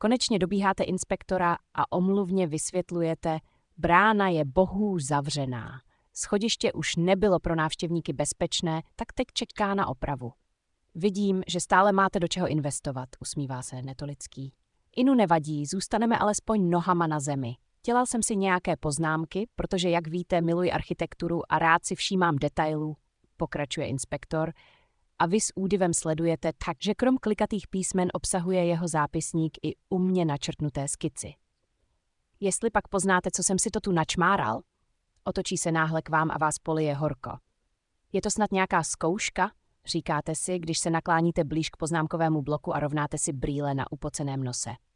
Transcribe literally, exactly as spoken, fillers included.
Konečně dobíháte inspektora a omluvně vysvětlujete, brána je bohů zavřená. Schodiště už nebylo pro návštěvníky bezpečné, tak teď čeká na opravu. Vidím, že stále máte do čeho investovat, usmívá se Netolický. Inu nevadí, zůstaneme alespoň nohama na zemi. Dělal jsem si nějaké poznámky, protože, jak víte, miluji architekturu a rád si všímám detailů, pokračuje inspektor, a vy s údivem sledujete, takže krom klikatých písmen obsahuje jeho zápisník i umně načrtnuté skici. Jestli pak poznáte, co jsem si to tu načmáral, otočí se náhle k vám a vás polije horko. Je to snad nějaká zkouška? Říkáte si, když se nakláníte blíž k poznámkovému bloku a rovnáte si brýle na upoceném nose.